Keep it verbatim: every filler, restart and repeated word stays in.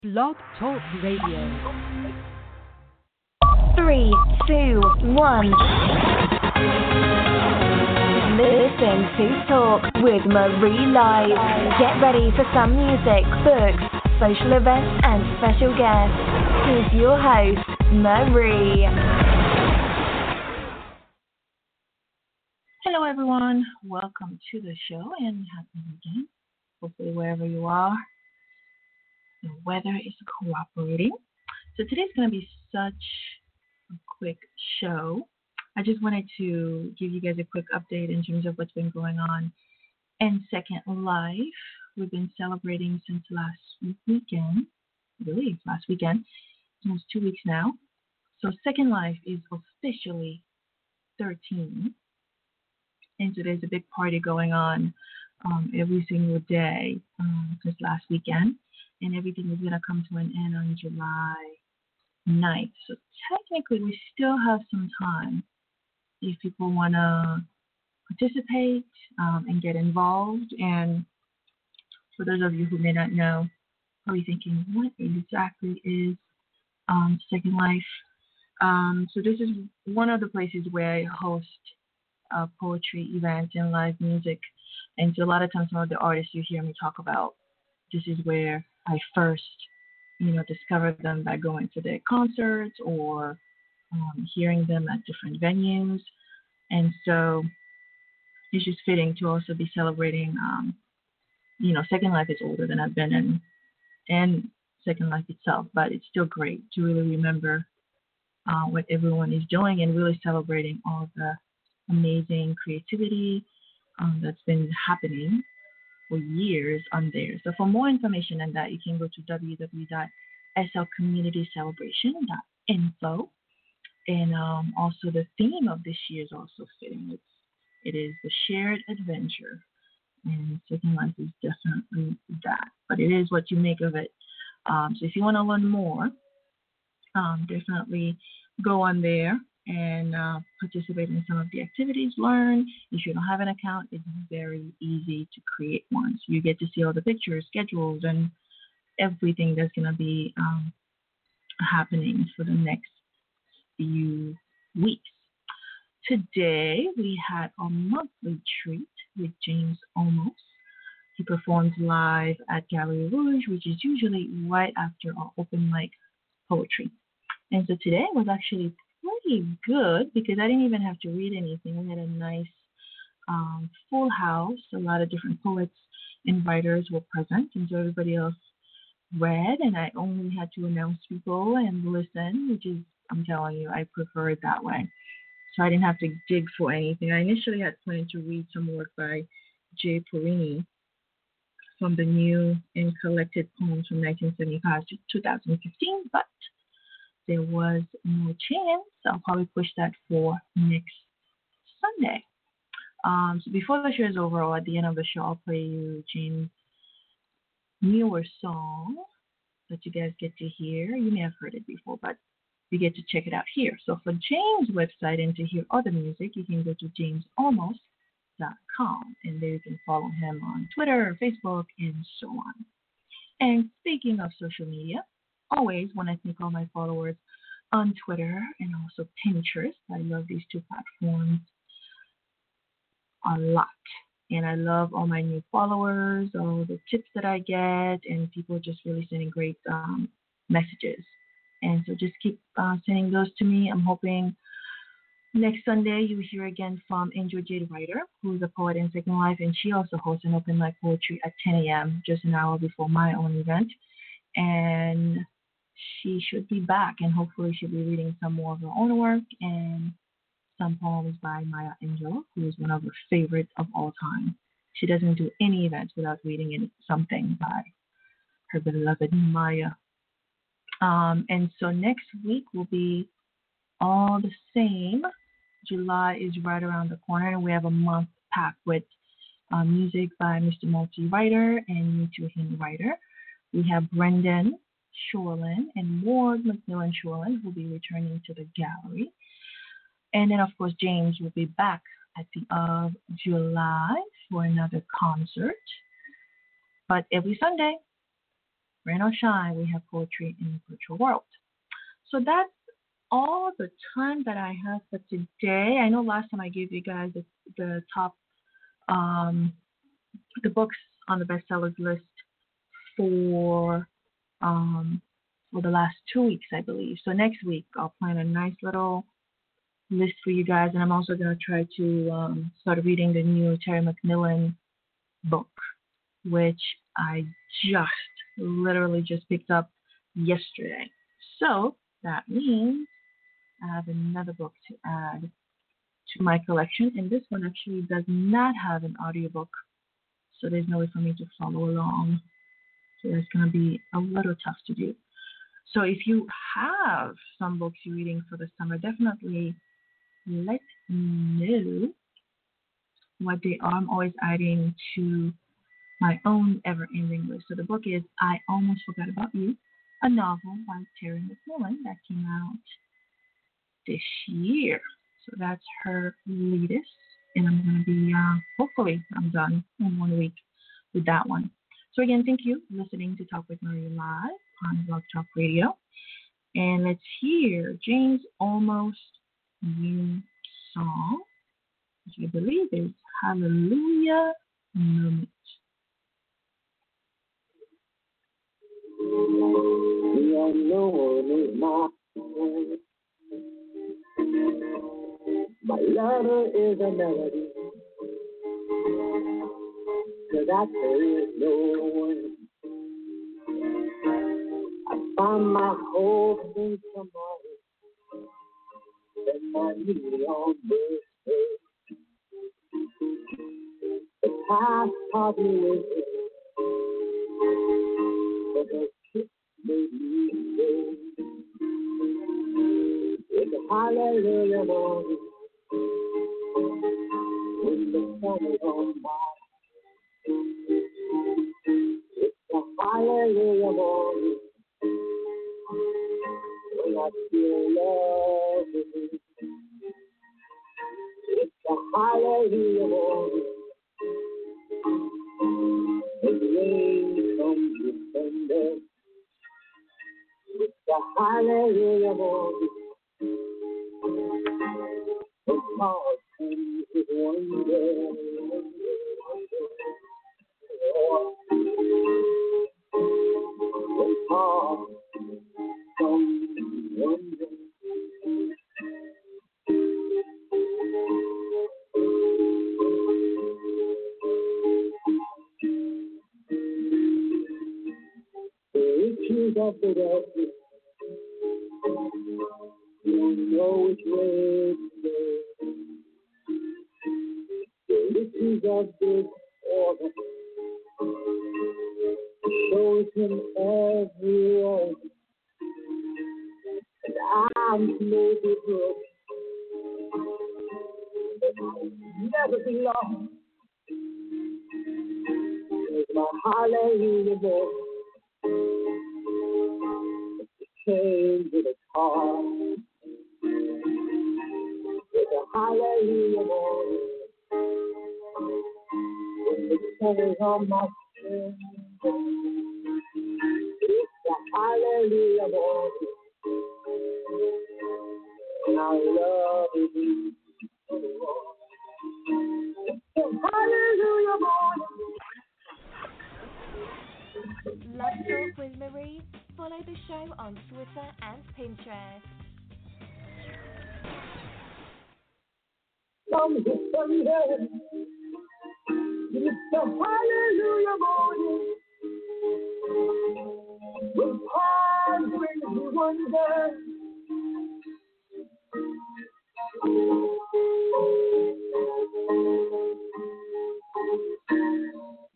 Blog Talk Radio. Three, two, one. Listen to Talk with Marie Live. Get ready for some music, books, social events, and special guests. Here's your host, Marie. Hello, everyone. Welcome to the show and happy weekend. Hopefully, wherever you are, the weather is cooperating. So today's going to be such a quick show. I just wanted to give you guys a quick update in terms of what's been going on in Second Life. We've been celebrating since last weekend, I believe last weekend, almost two weeks now. So Second Life is officially thirteen, and so there's a big party going on um, every single day um, since last weekend. And everything is going to come to an end on July ninth. So technically, we still have some time if people want to participate um, and get involved. And for those of you who may not know, probably thinking, what exactly is um, Second Life? Um, so this is one of the places where I host uh, poetry events and live music. And so a lot of times, some of the artists you hear me talk about, this is where I first, you know, discovered them by going to their concerts or um, hearing them at different venues. And so it's just fitting to also be celebrating, um, you know, Second Life is older than I've been in, and Second Life itself, but it's still great to really remember uh, what everyone is doing and really celebrating all the amazing creativity um, that's been happening for years on there. So for more information on that, you can go to w w w dot s l community celebration dot info. And um, also the theme of this year is also fitting. It's, it is the shared adventure. And Second Life is definitely that. But it is what you make of it. Um, so if you want to learn more, um, definitely go on there and uh, participate in some of the activities, learn. If you don't have an account, it's very easy to create one. So you get to see all the pictures, schedules, and everything that's going to be um, happening for the next few weeks. Today, we had a monthly treat with James Olmos. He performs live at Gallery Rouge, which is usually right after our open mic poetry. And so today was actually pretty good because I didn't even have to read anything. We had a nice um, full house. A lot of different poets and writers were present, and so everybody else read, and I only had to announce people and listen, which is, I'm telling you, I prefer it that way. So I didn't have to dig for anything. I initially had planned to read some work by Jay Perini from the new and collected poems from nineteen seventy-five to two thousand fifteen, but there was no chance. I'll probably push that for next Sunday. Um, so before the show is over, or at the end of the show, I'll play you James' newer song that you guys get to hear. You may have heard it before, but you get to check it out here. So for James' website and to hear other music, you can go to james olmos dot com, and there you can follow him on Twitter, Facebook, and so on. And speaking of social media, always want to thank all my followers on Twitter and also Pinterest. I love these two platforms a lot. And I love all my new followers, all the tips that I get, and people just really sending great um, messages. And so just keep uh, sending those to me. I'm hoping next Sunday you'll hear again from Angel Jade Ryder, who's a poet in Second Life, and she also hosts an open mic poetry at ten a.m., just an hour before my own event. And she should be back, and hopefully she'll be reading some more of her own work and some poems by Maya Angelou, who is one of her favorites of all time. She doesn't do any events without reading any, something by her beloved Maya. Um, and so next week will be all the same. July is right around the corner, and we have a month packed with uh, music by Mister Multi Writer and Nitu Hin Writer. We have Brendan Shorlin and Ward McMillan Shorlin who will be returning to the gallery. And then, of course, James will be back at the end of July for another concert. But every Sunday, rain or shine, we have poetry in the virtual world. So that's all the time that I have for today. I know last time I gave you guys the, the top, um, the books on the bestsellers list for um, for the last two weeks, I believe. So next week I'll plan a nice little list for you guys, and I'm also going to try to um, start reading the new Terry McMillan book, which I just literally just picked up yesterday. So that means I have another book to add to my collection, and this one actually does not have an audiobook, so there's no way for me to follow along. So it's going to be a little tough to do. So if you have some books you're reading for the summer, definitely let me know what they are. I'm always adding to my own ever-ending list. So the book is I Almost Forgot About You, a novel by Terry McMillan that came out this year. So that's her latest, and I'm going to be, uh, hopefully, I'm done in one week with that one. So again, thank you for listening to Talk with Marie live on Blog Talk Radio. And let's hear James Almost new song, which I believe is Hallelujah Moment. The unknown is my friend. My lover is a melody. To that there is no one. I find my hope in tomorrow. Then my neon birthday. The past taught me wisdom. But the kiss made me stay. It's a hallelujah morning. When the sun is on my it's a hallelujah morning. When I feel love in you. It's a hallelujah morning. When rain comes with thunder. It's a hallelujah morning. When heart comes with wonder. Oh, when heart comes with wonder. The riches of the wealthy don't know which way to go. The riches of this order shows him everywhere. And I'm maybe broke, but I'll never be lost. There's my hallelujah boy. Change with a car. There's a hallelujah boy. When the sun is on my skin. It's a hallelujah boy. And I love you. Hallelujah boy. Love Talk with Marie. Follow the show on Twitter and Pinterest. Come to Sunday. It's a hallelujah morning. When heart brings you wonder.